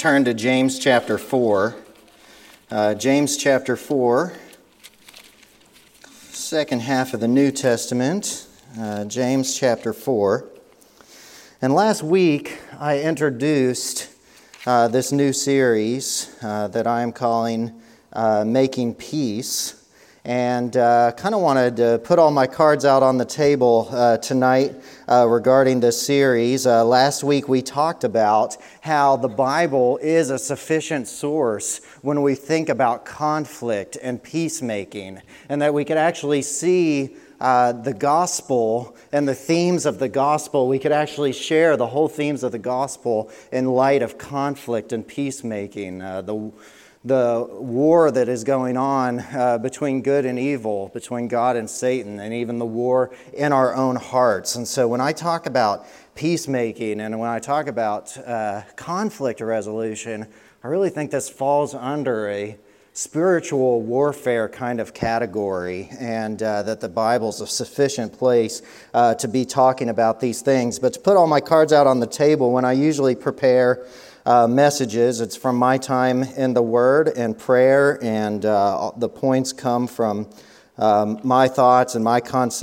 turn to James chapter 4. James chapter 4, second half of the New Testament. James chapter 4. And last week I introduced this new series that I am calling Making Peace. And kind of wanted to put all my cards out on the table tonight regarding this series. Last week we talked about how the Bible is a sufficient source when we think about conflict and peacemaking, and that we could actually see the gospel and the themes of the gospel. We could actually share the whole themes of the gospel in light of conflict and peacemaking. The war that is going on between good and evil, between God and Satan, and even the war in our own hearts. And so when I talk about peacemaking and when I talk about conflict resolution, I really think this falls under a spiritual warfare kind of category, and that the Bible's a sufficient place to be talking about these things. But to put all my cards out on the table, when I usually prepare messages, it's from my time in the Word and prayer, and the points come from my thoughts and my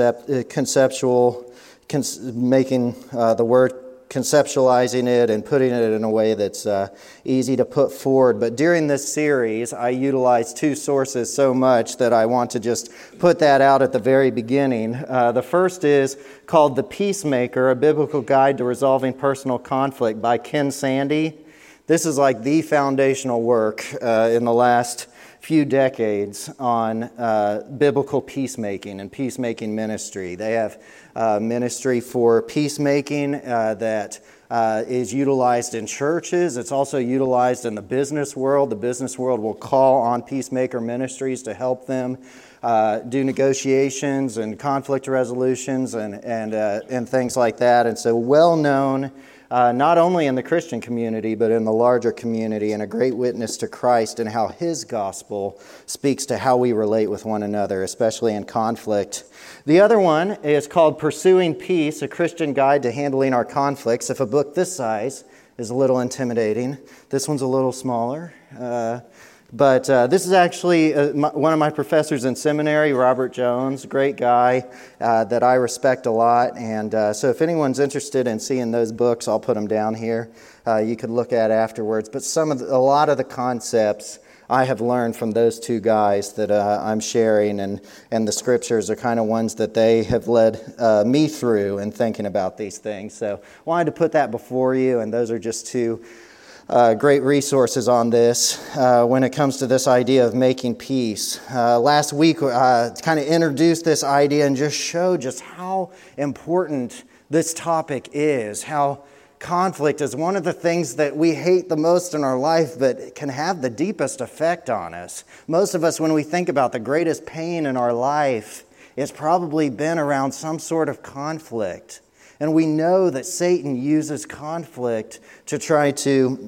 making the Word, conceptualizing it and putting it in a way that's easy to put forward. But during this series, I utilize two sources so much that I want to just put that out at the very beginning. The first is called The Peacemaker, A Biblical Guide to Resolving Personal Conflict by Ken Sande. This is like the foundational work in the last few decades on biblical peacemaking and peacemaking ministry. They have ministry for peacemaking that is utilized in churches. It's also utilized in the business world. The business world will call on peacemaker ministries to help them do negotiations and conflict resolutions and things like that. And so well known not only in the Christian community, but in the larger community, and a great witness to Christ and how His gospel speaks to how we relate with one another, especially in conflict. The other one is called Pursuing Peace, A Christian Guide to Handling Our Conflicts. If a book this size is a little intimidating, this one's a little smaller. But this is actually one of my professors in seminary, Robert Jones, great guy that I respect a lot. And so if anyone's interested in seeing those books, I'll put them down here. You could look at afterwards. But a lot of the concepts I have learned from those two guys that I'm sharing, and the scriptures are kind of ones that they have led me through in thinking about these things. So wanted to put that before you, and those are just two great resources on this when it comes to this idea of making peace. Last week, kind of introduced this idea and just showed just how important this topic is, how conflict is one of the things that we hate the most in our life, but it can have the deepest effect on us. Most of us, when we think about the greatest pain in our life, it's probably been around some sort of conflict. And we know that Satan uses conflict to try to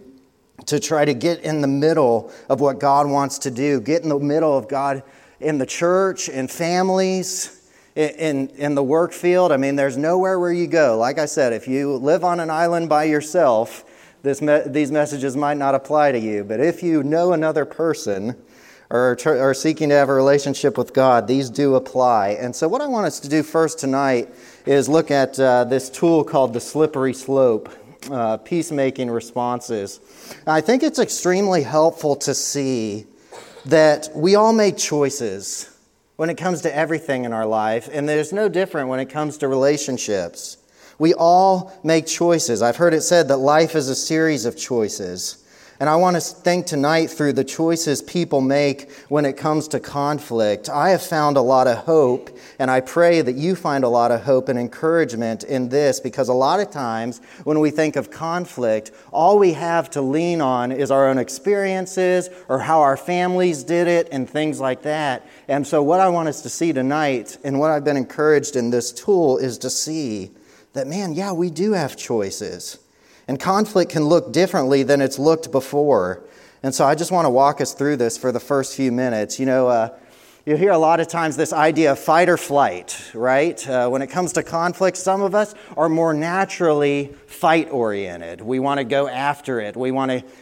get in the middle of what God wants to do, get in the middle of God in the church, in families, in the work field. I mean, there's nowhere where you go. Like I said, if you live on an island by yourself, these messages might not apply to you. But if you know another person or are seeking to have a relationship with God, these do apply. And so what I want us to do first tonight is look at this tool called the slippery slope, peacemaking responses. I think it's extremely helpful to see that we all make choices when it comes to everything in our life, and there's no different when it comes to relationships. We all make choices. I've heard it said that life is a series of choices. And I want to think tonight through the choices people make when it comes to conflict. I have found a lot of hope, and I pray that you find a lot of hope and encouragement in this, because a lot of times when we think of conflict, all we have to lean on is our own experiences or how our families did it and things like that. And so what I want us to see tonight, and what I've been encouraged in this tool, is to see that, man, yeah, we do have choices. And conflict can look differently than it's looked before. And so I just want to walk us through this for the first few minutes. You know, You hear a lot of times this idea of fight or flight, right? When it comes to conflict, some of us are more naturally fight-oriented. We want to go after it. We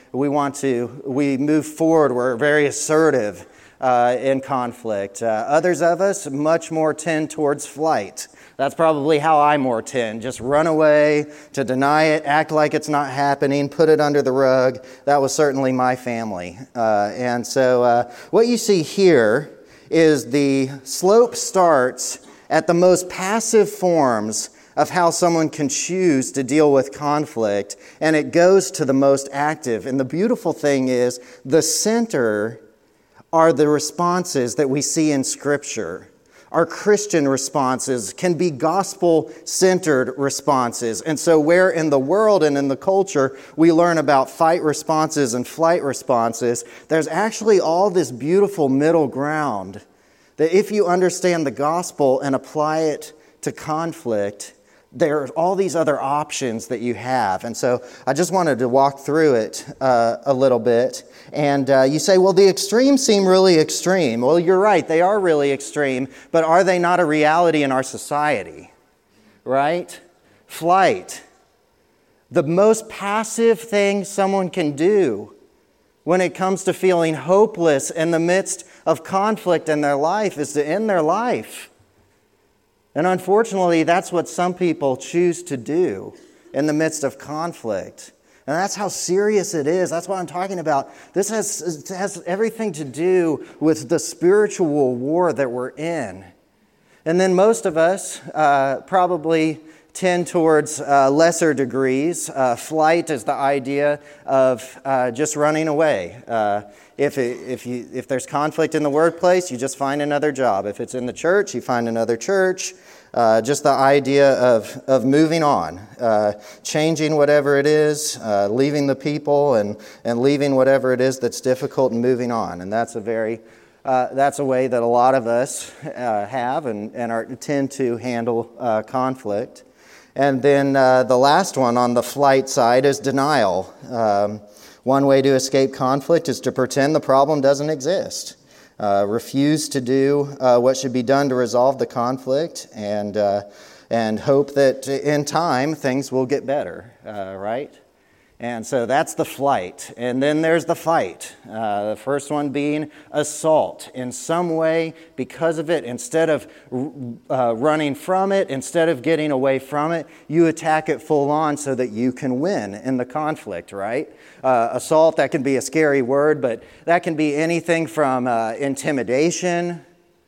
move forward. We're very assertive in conflict. Others of us much more tend towards flight. That's probably how I more tend. Just run away, to deny it, act like it's not happening, put it under the rug. That was certainly my family. And so what you see here is the slope starts at the most passive forms of how someone can choose to deal with conflict, and it goes to the most active. And the beautiful thing is the center are the responses that we see in Scripture. Our Christian responses can be gospel-centered responses. And so where in the world and in the culture we learn about fight responses and flight responses, there's actually all this beautiful middle ground that if you understand the gospel and apply it to conflict, there are all these other options that you have. And so I just wanted to walk through it a little bit. And you say, well, the extremes seem really extreme. Well, you're right, they are really extreme, but are they not a reality in our society? Right? Flight. The most passive thing someone can do when it comes to feeling hopeless in the midst of conflict in their life is to end their life. And unfortunately, that's what some people choose to do in the midst of conflict. And that's how serious it is. That's what I'm talking about. This has everything to do with the spiritual war that we're in. And then most of us probably tend towards lesser degrees. Flight is the idea of just running away. If there's conflict in the workplace, you just find another job. If it's in the church, you find another church. Just the idea of moving on, changing whatever it is, leaving the people and leaving whatever it is that's difficult and moving on. And that's a way that a lot of us have and tend to handle conflict. And then the last one on the flight side is denial. One way to escape conflict is to pretend the problem doesn't exist. Refuse to do what should be done to resolve the conflict, and hope that in time things will get better, right? And so that's the flight. And then there's the fight. The first one being assault. In some way, because of it, instead of running from it, instead of getting away from it, you attack it full on so that you can win in the conflict, right? Assault, that can be a scary word, but that can be anything from intimidation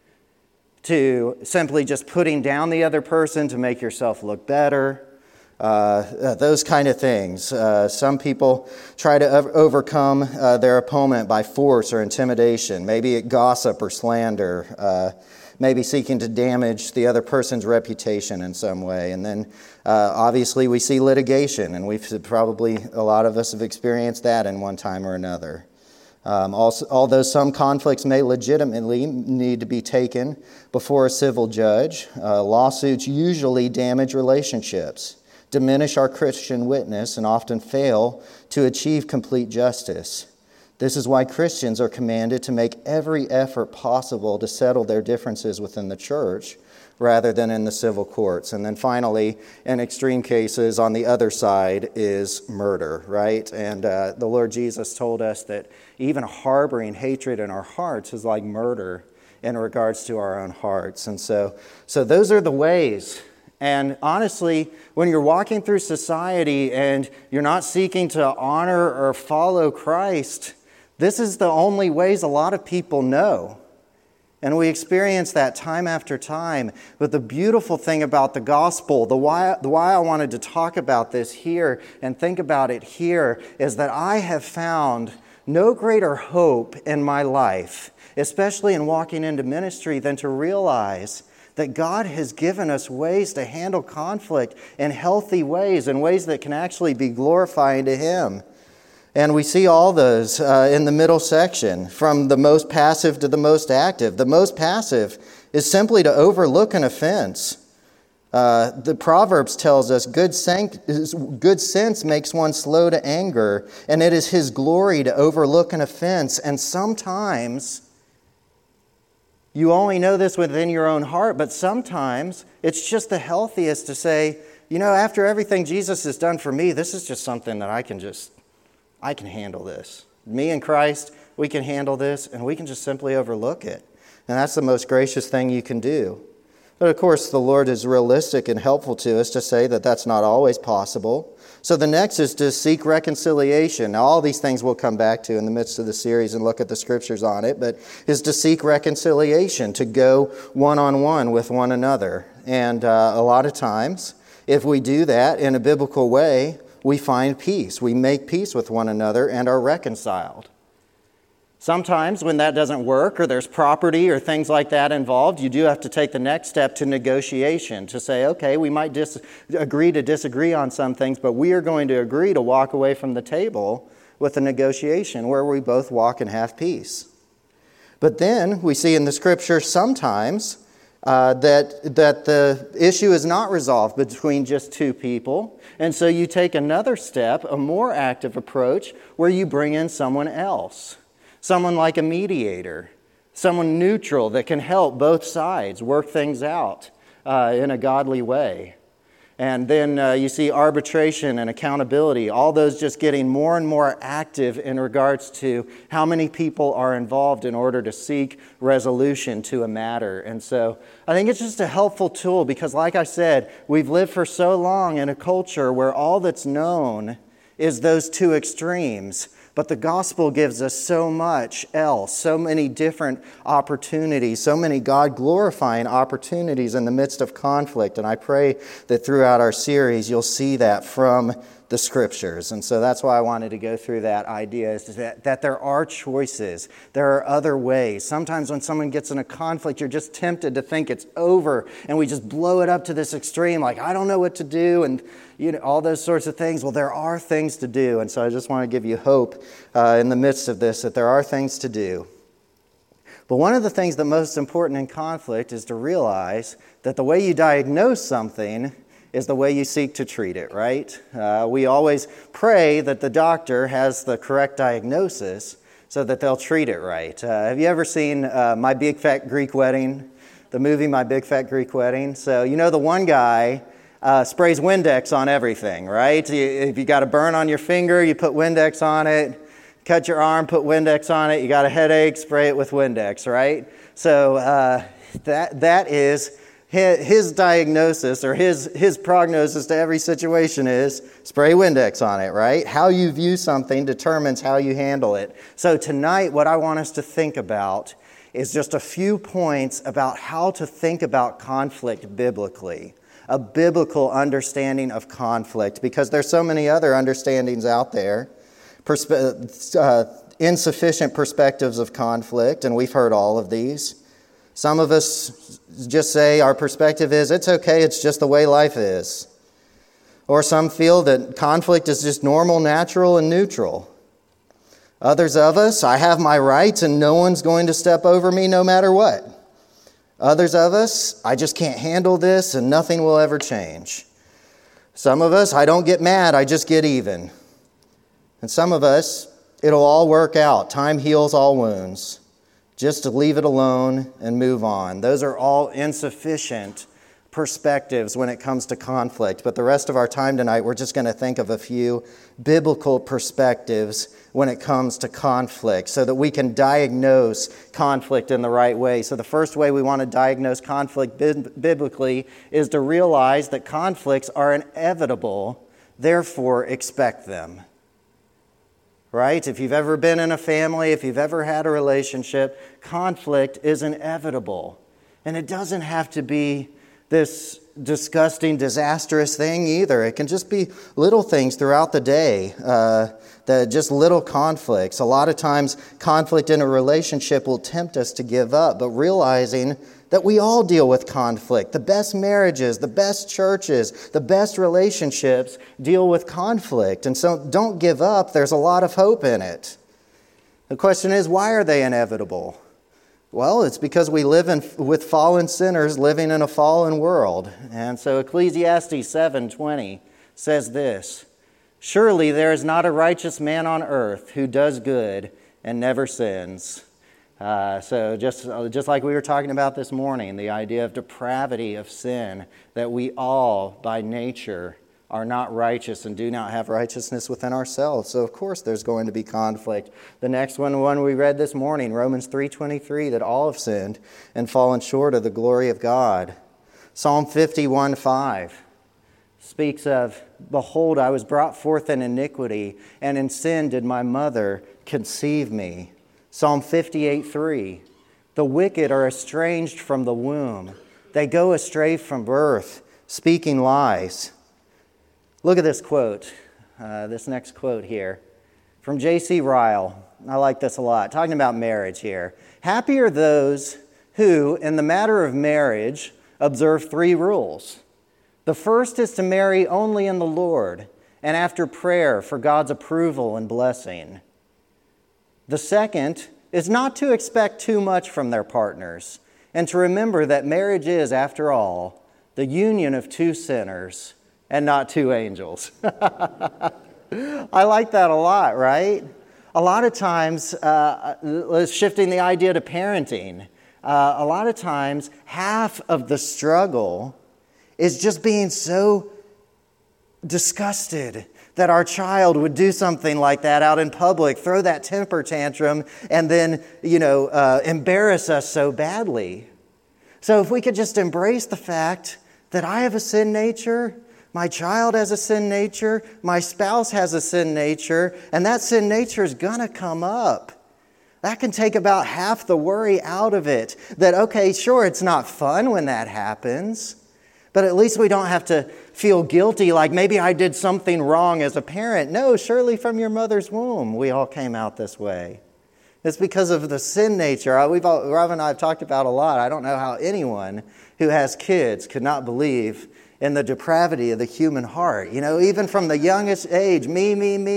to simply just putting down the other person to make yourself look better. Those kind of things. Some people try to overcome their opponent by force or intimidation, maybe gossip or slander, maybe seeking to damage the other person's reputation in some way. And then obviously we see litigation, and a lot of us have experienced that in one time or another. Although some conflicts may legitimately need to be taken before a civil judge, lawsuits usually damage relationships, diminish our Christian witness, and often fail to achieve complete justice. This is why Christians are commanded to make every effort possible to settle their differences within the church rather than in the civil courts. And then finally, in extreme cases, on the other side is murder, right? And the Lord Jesus told us that even harboring hatred in our hearts is like murder in regards to our own hearts. And so those are the ways. And honestly, when you're walking through society and you're not seeking to honor or follow Christ, this is the only ways a lot of people know. And we experience that time after time. But the beautiful thing about the gospel, the why I wanted to talk about this here and think about it here, is that I have found no greater hope in my life, especially in walking into ministry, than to realize that God has given us ways to handle conflict in healthy ways, in ways that can actually be glorifying to Him. And we see all those in the middle section, from the most passive to the most active. The most passive is simply to overlook an offense. The Proverbs tells us good sense makes one slow to anger, and it is His glory to overlook an offense. And sometimes You only know this within your own heart, but sometimes it's just the healthiest to say, after everything Jesus has done for me, this is just something that I can handle this. Me and Christ, we can handle this, and we can just simply overlook it. And that's the most gracious thing you can do. But of course, the Lord is realistic and helpful to us to say that that's not always possible. So the next is to seek reconciliation. Now, all these things we'll come back to in the midst of the series and look at the scriptures on it, but is to seek reconciliation, to go one-on-one with one another. And a lot of times, if we do that in a biblical way, we find peace. We make peace with one another and are reconciled. Sometimes when that doesn't work or there's property or things like that involved, you do have to take the next step to negotiation to say, okay, we might agree to disagree on some things, but we are going to agree to walk away from the table with a negotiation where we both walk and have peace. But then we see in the scripture sometimes that the issue is not resolved between just two people. And so you take another step, a more active approach, where you bring in someone else. Someone like a mediator, someone neutral that can help both sides work things out in a godly way. And then you see arbitration and accountability, all those just getting more and more active in regards to how many people are involved in order to seek resolution to a matter. And so I think it's just a helpful tool because, like I said, we've lived for so long in a culture where all that's known is those two extremes. But the gospel gives us so much else, so many different opportunities, so many God-glorifying opportunities in the midst of conflict. And I pray that throughout our series, you'll see that from the scriptures. And so that's why I wanted to go through that idea, is that there are choices. There are other ways. Sometimes when someone gets in a conflict, you're just tempted to think it's over, and we just blow it up to this extreme, like, I don't know what to do, and all those sorts of things. Well, there are things to do. And so I just want to give you hope in the midst of this, that there are things to do. But one of the things that's most important in conflict is to realize that the way you diagnose something is the way you seek to treat it, right? We always pray that the doctor has the correct diagnosis so that they'll treat it right. Have you ever seen My Big Fat Greek Wedding? The movie My Big Fat Greek Wedding? So the one guy sprays Windex on everything, right? If you got a burn on your finger, you put Windex on it. Cut your arm, put Windex on it. You got a headache, spray it with Windex, right? So that is his diagnosis, or his prognosis to every situation is spray Windex on it, right? How you view something determines how you handle it. So tonight, what I want us to think about is just a few points about how to think about conflict biblically, a biblical understanding of conflict, because there's so many other understandings out there, insufficient perspectives of conflict, and we've heard all of these. Some of us just say our perspective is, it's okay, it's just the way life is. Or some feel that conflict is just normal, natural, and neutral. Others of us, I have my rights and no one's going to step over me no matter what. Others of us, I just can't handle this and nothing will ever change. Some of us, I don't get mad, I just get even. And some of us, it'll all work out. Time heals all wounds. Just to leave it alone and move on. Those are all insufficient perspectives when it comes to conflict. But the rest of our time tonight, we're just going to think of a few biblical perspectives when it comes to conflict so that we can diagnose conflict in the right way. So the first way we want to diagnose conflict biblically is to realize that conflicts are inevitable, therefore expect them. Right? If you've ever been in a family, if you've ever had a relationship, conflict is inevitable. And it doesn't have to be this disgusting, disastrous thing either. It can just be little things throughout the day, just little conflicts. A lot of times, conflict in a relationship will tempt us to give up, but realizing that we all deal with conflict. The best marriages, the best churches, the best relationships deal with conflict. And so don't give up. There's a lot of hope in it. The question is, why are they inevitable? Well, it's because we live with fallen sinners living in a fallen world. And so Ecclesiastes 7:20 says this, "Surely there is not a righteous man on earth who does good and never sins." So just like we were talking about this morning, the idea of depravity of sin, that we all by nature are not righteous and do not have righteousness within ourselves. So of course there's going to be conflict. The next one we read this morning, Romans 3:23, that all have sinned and fallen short of the glory of God. Psalm 51:5 speaks of, "Behold, I was brought forth in iniquity, and in sin did my mother conceive me." Psalm 58:3, "The wicked are estranged from the womb. They go astray from birth, speaking lies." Look at this quote, this next quote here, from J.C. Ryle. I like this a lot, talking about marriage here. "Happy are those who, in the matter of marriage, observe 3 rules. The first is to marry only in the Lord, and after prayer for God's approval and blessing. The second is not to expect too much from their partners, and to remember that marriage is, after all, the union of 2 sinners and not 2 angels." I like that a lot, right? A lot of times, shifting the idea to parenting, a lot of times half of the struggle is just being so disgusted that our child would do something like that out in public, throw that temper tantrum, and then, embarrass us so badly. So if we could just embrace the fact that I have a sin nature, my child has a sin nature, my spouse has a sin nature, and that sin nature is going to come up. That can take about half the worry out of it. That, okay, sure, it's not fun when that happens, but at least we don't have to feel guilty like maybe I did something wrong as a parent. No, surely from your mother's womb we all came out this way. It's because of the sin nature. Rob and I have talked about a lot. I don't know how anyone who has kids could not believe in the depravity of the human heart. Even from the youngest age, me,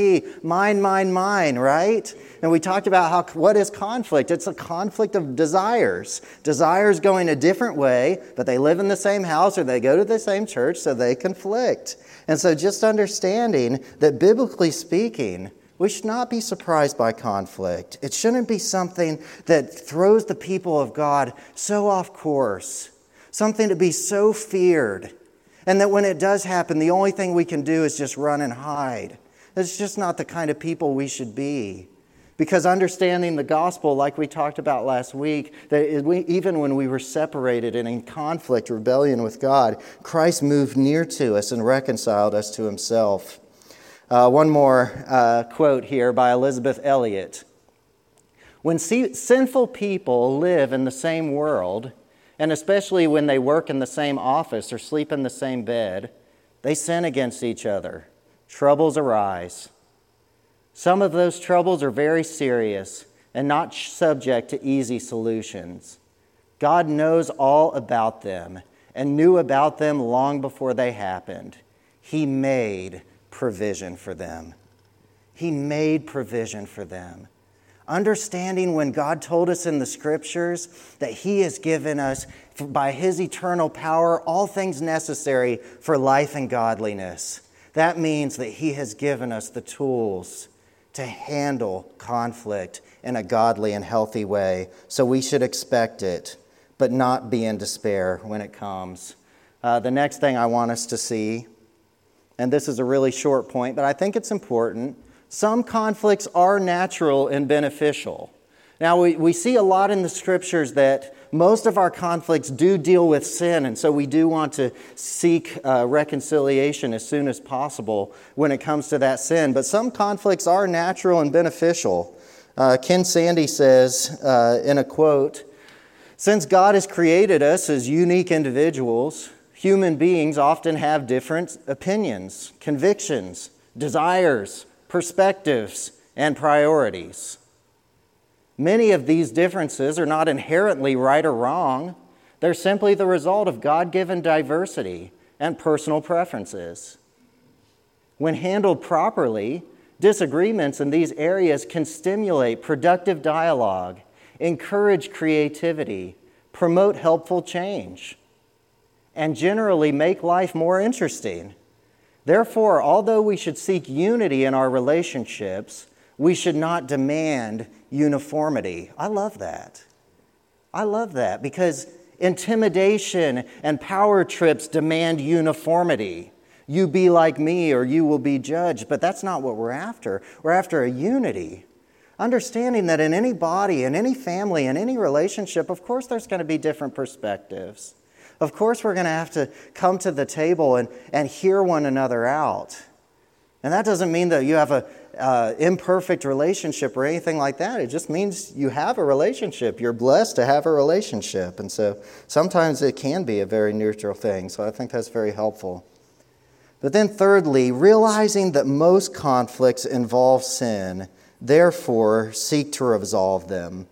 mine, right? And we talked about what is conflict? It's a conflict of desires. Desires going a different way, but they live in the same house or they go to the same church, so they conflict. And so just understanding that biblically speaking, we should not be surprised by conflict. It shouldn't be something that throws the people of God so off course, something to be so feared. And that when it does happen, the only thing we can do is just run and hide. It's just not the kind of people we should be. Because understanding the gospel, like we talked about last week, that even when we were separated and in conflict, rebellion with God, Christ moved near to us and reconciled us to himself. One more quote here by Elizabeth Elliot. "When sinful people live in the same world, and especially when they work in the same office or sleep in the same bed, they sin against each other. Troubles arise. Some of those troubles are very serious and not subject to easy solutions. God knows all about them and knew about them long before they happened. He made provision for them." He made provision for them. Understanding when God told us in the Scriptures that He has given us, by His eternal power, all things necessary for life and godliness. That means that He has given us the tools to handle conflict in a godly and healthy way. So we should expect it, but not be in despair when it comes. The next thing I want us to see, and this is a really short point, but I think it's important. Some conflicts are natural and beneficial. Now, we see a lot in the Scriptures that most of our conflicts do deal with sin, and so we do want to seek reconciliation as soon as possible when it comes to that sin. But some conflicts are natural and beneficial. Ken Sande says in a quote, "Since God has created us as unique individuals, human beings often have different opinions, convictions, desires, perspectives, and priorities. Many of these differences are not inherently right or wrong. They're simply the result of God-given diversity and personal preferences. When handled properly, disagreements in these areas can stimulate productive dialogue, encourage creativity, promote helpful change, and generally make life more interesting. Therefore, although we should seek unity in our relationships, We should not demand uniformity. I love that. I love that because intimidation and power trips demand uniformity. You be like me or you will be judged. But that's not what we're after. We're after a unity. Understanding that in any body, in any family, in any relationship, of course there's going to be different perspectives. Of course we're going to have to come to the table and hear one another out. And that doesn't mean that you have an imperfect relationship or anything like that. It just means you have a relationship. You're blessed to have a relationship. And so sometimes it can be a very neutral thing. So I think that's very helpful. But then thirdly, realizing that most conflicts involve sin, therefore seek to resolve them.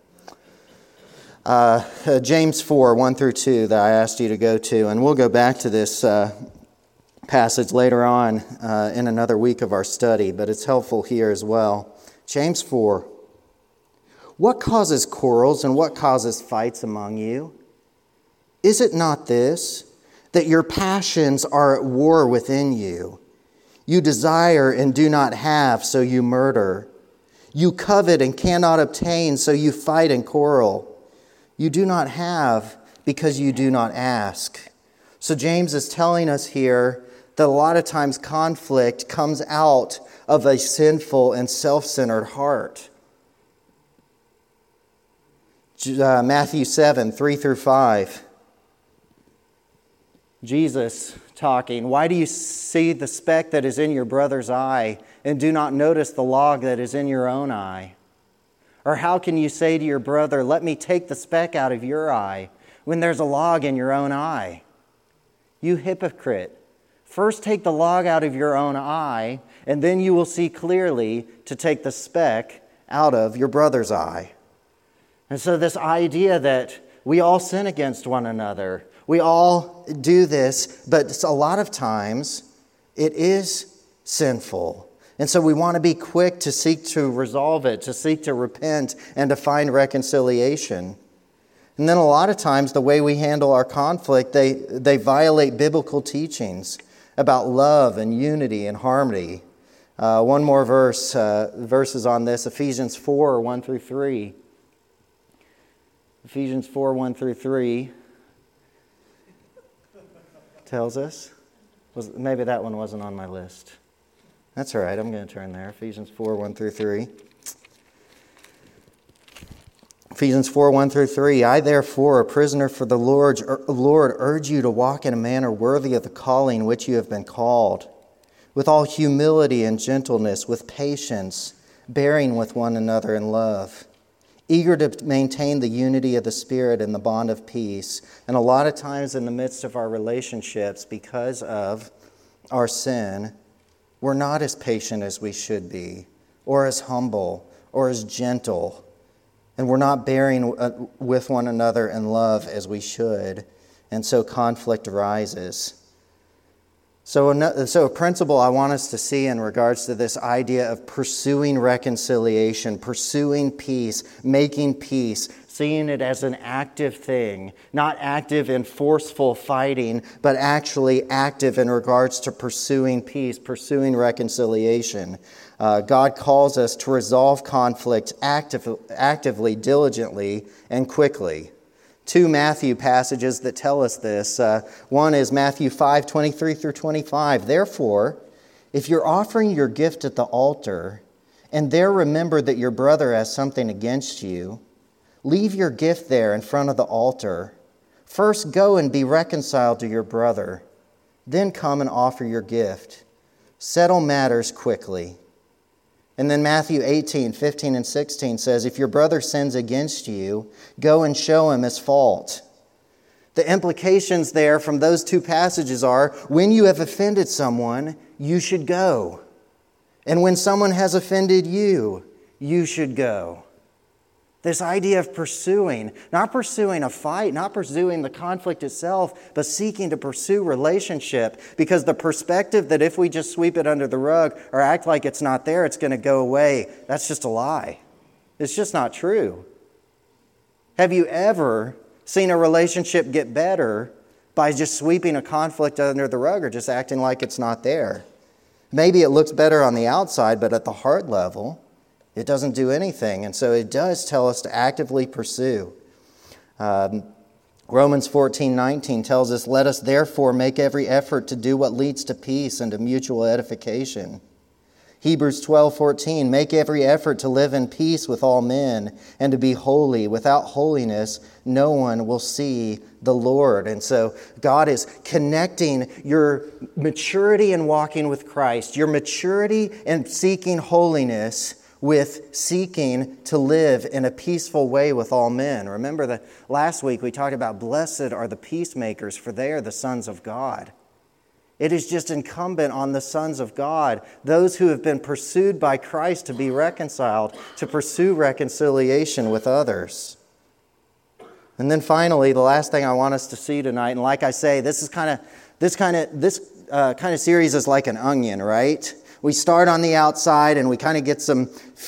James 4, 1 through 2 that I asked you to go to, and we'll go back to this passage later on in another week of our study, but it's helpful here as well. James 4. What causes quarrels and what causes fights among you? Is it not this, that your passions are at war within you? You desire and do not have, so you murder. You covet and cannot obtain, so you fight and quarrel. You do not have because you do not ask. So James is telling us here that a lot of times conflict comes out of a sinful and self-centered heart. Matthew 7, 3 through 5. Jesus talking, why do you see the speck that is in your brother's eye and do not notice the log that is in your own eye? Or how can you say to your brother, let me take the speck out of your eye, when there's a log in your own eye? You hypocrite, first take the log out of your own eye, and then you will see clearly to take the speck out of your brother's eye. And so this idea that we all sin against one another, we all do this, but a lot of times it is sinful. And so we want to be quick to seek to resolve it, to seek to repent, and to find reconciliation. And then a lot of times the way we handle our conflict, they violate biblical teachings about love and unity and harmony. One more verses on this, Ephesians 4, 1 through 3. Ephesians 4, 1 through 3 tells us. Maybe that one wasn't on my list. That's all right, I'm going to turn there. Ephesians 4, 1 through 3. Ephesians 4, 1 through 3. I, therefore, a prisoner for the Lord, urge you to walk in a manner worthy of the calling which you have been called, with all humility and gentleness, with patience, bearing with one another in love, eager to maintain the unity of the Spirit and the bond of peace. And a lot of times in the midst of our relationships, because of our sin, we're not as patient as we should be, or as humble, or as gentle. And we're not bearing with one another in love as we should. And so conflict arises. So a principle I want us to see in regards to this idea of pursuing reconciliation, pursuing peace, making peace, seeing it as an active thing, not active in forceful fighting, but actually active in regards to pursuing peace, pursuing reconciliation. God calls us to resolve conflict actively, diligently, and quickly. Two Matthew passages that tell us this. One is Matthew 5, 23 through 25. Therefore, if you're offering your gift at the altar, and there remember that your brother has something against you, leave your gift there in front of the altar. First go and be reconciled to your brother. Then come and offer your gift. Settle matters quickly. And then Matthew 18, 15 and 16 says, if your brother sins against you, go and show him his fault. The implications there from those two passages are, when you have offended someone, you should go. And when someone has offended you, you should go. This idea of pursuing, not pursuing a fight, not pursuing the conflict itself, but seeking to pursue relationship. Because the perspective that if we just sweep it under the rug or act like it's not there, it's going to go away, that's just a lie. It's just not true. Have you ever seen a relationship get better by just sweeping a conflict under the rug or just acting like it's not there? Maybe it looks better on the outside, but at the heart level, It doesn't do anything. And so it does tell us to actively pursue. Romans 14:19 tells us, "Let us therefore make every effort to do what leads to peace and to mutual edification." Hebrews 12:14, "Make every effort to live in peace with all men and to be holy. Without holiness, no one will see the Lord." And so God is connecting your maturity in walking with Christ, your maturity in seeking holiness, with seeking to live in a peaceful way with all men. Remember that last week we talked about blessed are the peacemakers, for they are the sons of God. It is just incumbent on the sons of God, those who have been pursued by Christ to be reconciled, to pursue reconciliation with others. And then finally, the last thing I want us to see tonight, and like I say, this kind of series is like an onion, right? We start on the outside and we kind of get some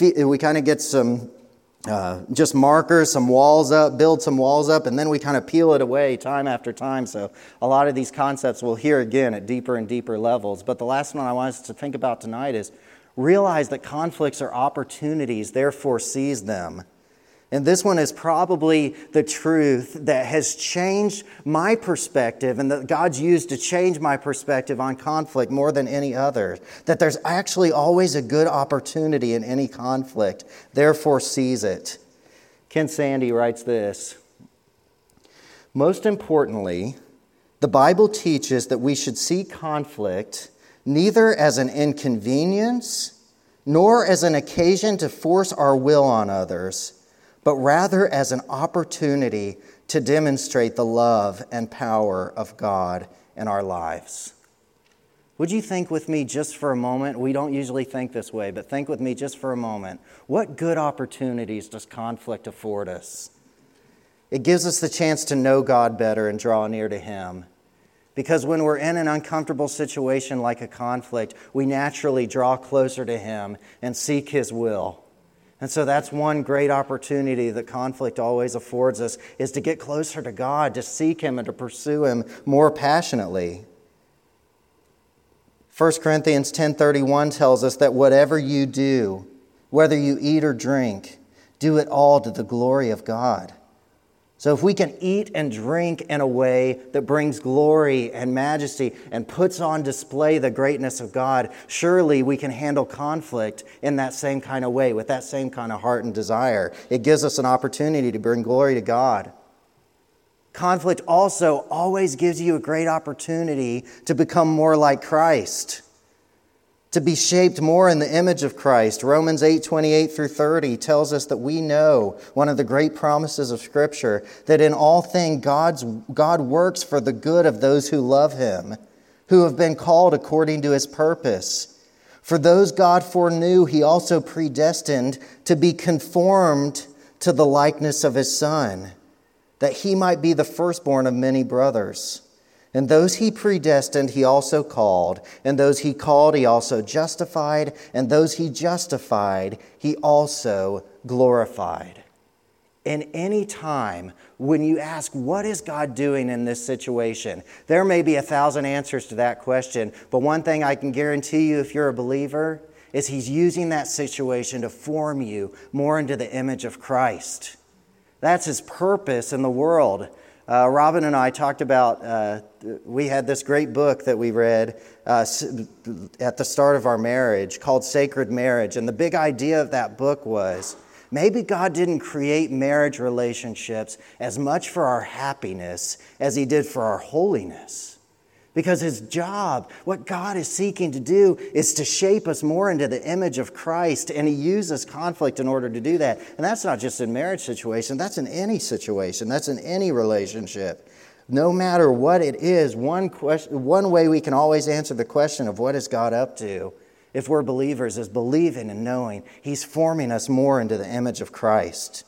just markers, some walls up, build some walls up, and then we kind of peel it away time after time. So a lot of these concepts we'll hear again at deeper and deeper levels. But the last one I want us to think about tonight is realize that conflicts are opportunities, therefore seize them. And this one is probably the truth that has changed my perspective and that God's used to change my perspective on conflict more than any other. That there's actually always a good opportunity in any conflict. Therefore, seize it. Ken Sande writes this: "Most importantly, the Bible teaches that we should see conflict neither as an inconvenience nor as an occasion to force our will on others, but rather as an opportunity to demonstrate the love and power of God in our lives." Would you think with me just for a moment? We don't usually think this way, but think with me just for a moment. What good opportunities does conflict afford us? It gives us the chance to know God better and draw near to Him. Because when we're in an uncomfortable situation like a conflict, we naturally draw closer to Him and seek His will. And so that's one great opportunity that conflict always affords us, is to get closer to God, to seek Him and to pursue Him more passionately. 1 Corinthians 10:31 tells us that whatever you do, whether you eat or drink, do it all to the glory of God. So if we can eat and drink in a way that brings glory and majesty and puts on display the greatness of God, surely we can handle conflict in that same kind of way, with that same kind of heart and desire. It gives us an opportunity to bring glory to God. Conflict also always gives you a great opportunity to become more like Christ, to be shaped more in the image of Christ. Romans 8:28 through 30 tells us that we know, one of the great promises of Scripture, that in all things God works for the good of those who love Him, who have been called according to His purpose. For those God foreknew, He also predestined to be conformed to the likeness of His Son, that He might be the firstborn of many brothers. And those He predestined, He also called. And those He called, He also justified. And those He justified, He also glorified. And any time when you ask, what is God doing in this situation? There may be 1,000 answers to that question. But one thing I can guarantee you, if you're a believer, is He's using that situation to form you more into the image of Christ. That's His purpose in the world. Robin and I talked about, we had this great book that we read at the start of our marriage called Sacred Marriage. And the big idea of that book was, maybe God didn't create marriage relationships as much for our happiness as He did for our holiness. Because His job, what God is seeking to do, is to shape us more into the image of Christ. And He uses conflict in order to do that. And that's not just in marriage situation. That's in any situation. That's in any relationship. No matter what it is, one way we can always answer the question of what is God up to, if we're believers, is believing and knowing He's forming us more into the image of Christ.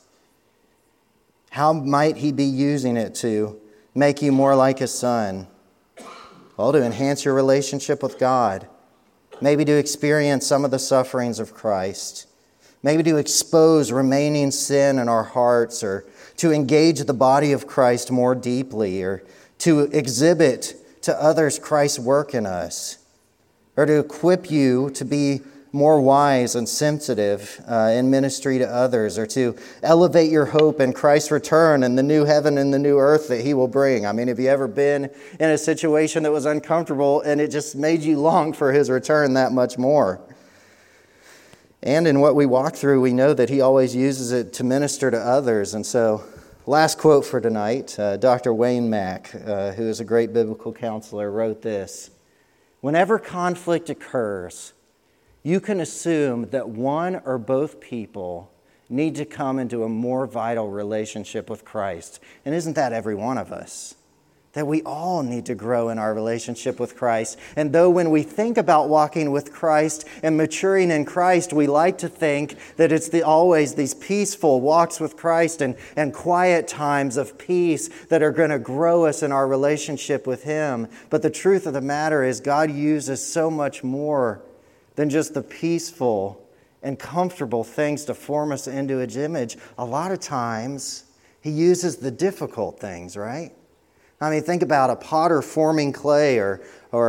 How might He be using it to make you more like His Son? Well, to enhance your relationship with God. Maybe to experience some of the sufferings of Christ. Maybe to expose remaining sin in our hearts, or to engage the body of Christ more deeply, or to exhibit to others Christ's work in us, or to equip you to be more wise and sensitive in ministry to others, or to elevate your hope in Christ's return and the new heaven and the new earth that He will bring. I mean, have you ever been in a situation that was uncomfortable and it just made you long for His return that much more? And in what we walk through, we know that He always uses it to minister to others. And so, last quote for tonight, Dr. Wayne Mack, who is a great biblical counselor, wrote this: "Whenever conflict occurs, you can assume that one or both people need to come into a more vital relationship with Christ." And isn't that every one of us? That we all need to grow in our relationship with Christ. And though when we think about walking with Christ and maturing in Christ, we like to think that it's always these peaceful walks with Christ and quiet times of peace that are going to grow us in our relationship with Him. But the truth of the matter is God uses so much more than just the peaceful and comfortable things to form us into His image. A lot of times, He uses the difficult things, right? I mean, think about a potter forming clay or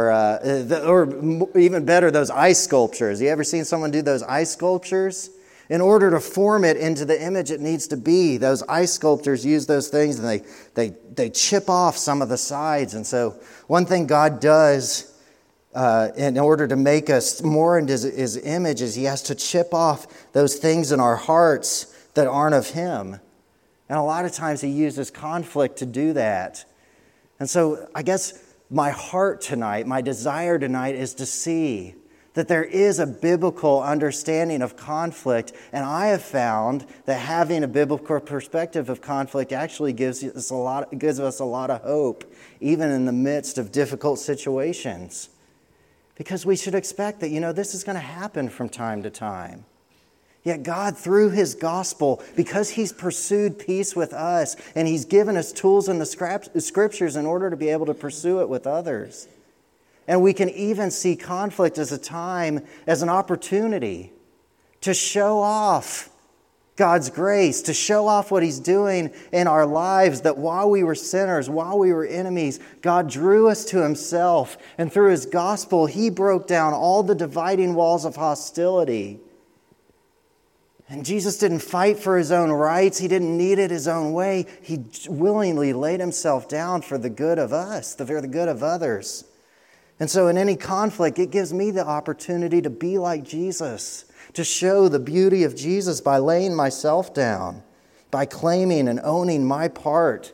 even better, those ice sculptures. You ever seen someone do those ice sculptures? In order to form it into the image it needs to be, those ice sculptors use those things and they chip off some of the sides. And so one thing God does in order to make us more into His image is He has to chip off those things in our hearts that aren't of Him. And a lot of times He uses conflict to do that. And so I guess my heart tonight, my desire tonight is to see that there is a biblical understanding of conflict. And I have found that having a biblical perspective of conflict actually gives us a lot of hope, even in the midst of difficult situations. Because we should expect that, this is going to happen from time to time. Yet God, through His gospel, because He's pursued peace with us, and He's given us tools in the Scriptures in order to be able to pursue it with others. And we can even see conflict as an opportunity to show off God's grace, to show off what He's doing in our lives, that while we were sinners, while we were enemies, God drew us to Himself. And through His gospel, He broke down all the dividing walls of hostility. And Jesus didn't fight for His own rights. He didn't need it His own way. He willingly laid Himself down for the good of us, for the good of others. And so in any conflict, it gives me the opportunity to be like Jesus, to show the beauty of Jesus by laying myself down, by claiming and owning my part,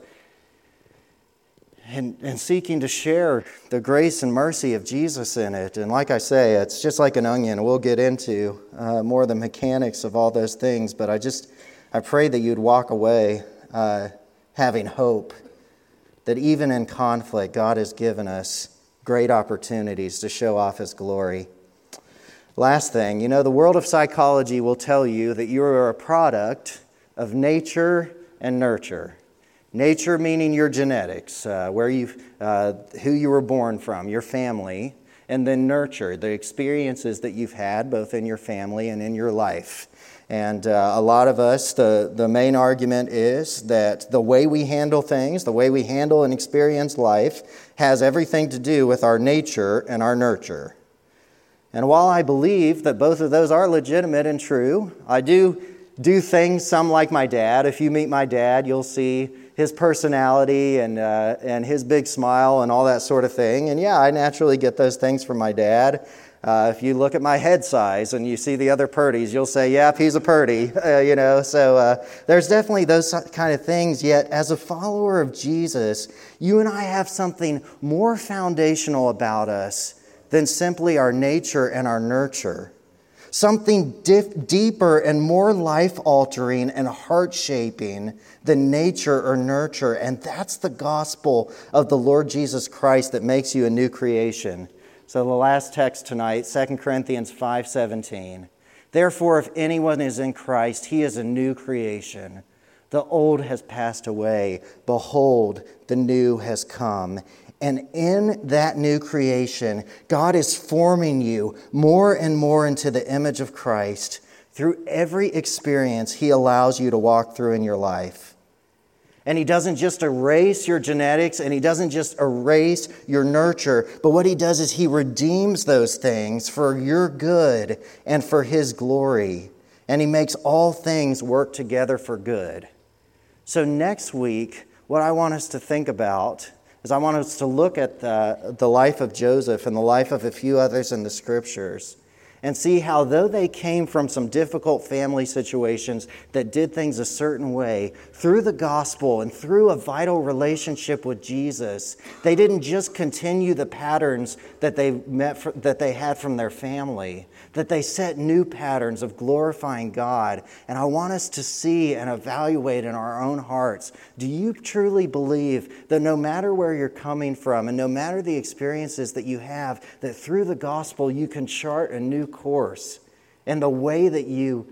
and seeking to share the grace and mercy of Jesus in it. And like I say, it's just like an onion. We'll get into more of the mechanics of all those things, but I pray that you'd walk away having hope that even in conflict, God has given us great opportunities to show off His glory. Last thing, the world of psychology will tell you that you are a product of nature and nurture. Nature meaning your genetics, who you were born from, your family, and then nurture, the experiences that you've had both in your family and in your life. And a lot of us, the main argument is that the way we handle things, the way we handle and experience life, has everything to do with our nature and our nurture. And while I believe that both of those are legitimate and true, I do things some like my dad. If you meet my dad, you'll see his personality and his big smile and all that sort of thing. And yeah, I naturally get those things from my dad. If you look at my head size and you see the other Purdy's, you'll say, yep, he's a Purdy, So there's definitely those kind of things. Yet as a follower of Jesus, you and I have something more foundational about us than simply our nature and our nurture. Something deeper and more life-altering and heart-shaping than nature or nurture. And that's the gospel of the Lord Jesus Christ that makes you a new creation. So the last text tonight, 2 Corinthians 5:17. Therefore, if anyone is in Christ, he is a new creation. The old has passed away. Behold, the new has come. And in that new creation, God is forming you more and more into the image of Christ through every experience He allows you to walk through in your life. And He doesn't just erase your genetics, and He doesn't just erase your nurture, but what He does is He redeems those things for your good and for His glory. And He makes all things work together for good. So next week, what I want us to think about is I want us to look at the life of Joseph and the life of a few others in the Scriptures and see how, though they came from some difficult family situations that did things a certain way, through the gospel and through a vital relationship with Jesus, they didn't just continue the patterns that they had from their family, that they set new patterns of glorifying God. And I want us to see and evaluate in our own hearts, do you truly believe that no matter where you're coming from and no matter the experiences that you have, that through the gospel you can chart a new course in the way that you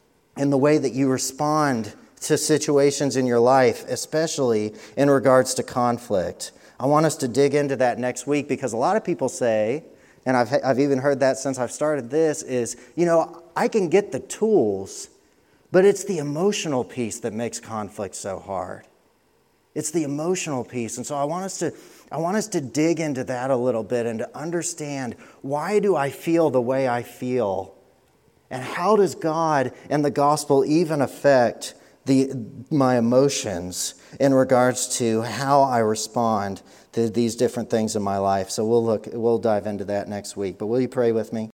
respond to situations in your life, especially in regards to conflict? I want us to dig into that next week, because a lot of people say, and I've even heard that since I've started this, is, I can get the tools, but it's the emotional piece that makes conflict so hard. It's the emotional piece. And so I want us to dig into that a little bit and to understand, why do I feel the way I feel? And how does God and the gospel even affect my emotions in regards to how I respond to these different things in my life? So we'll dive into that next week. But will you pray with me?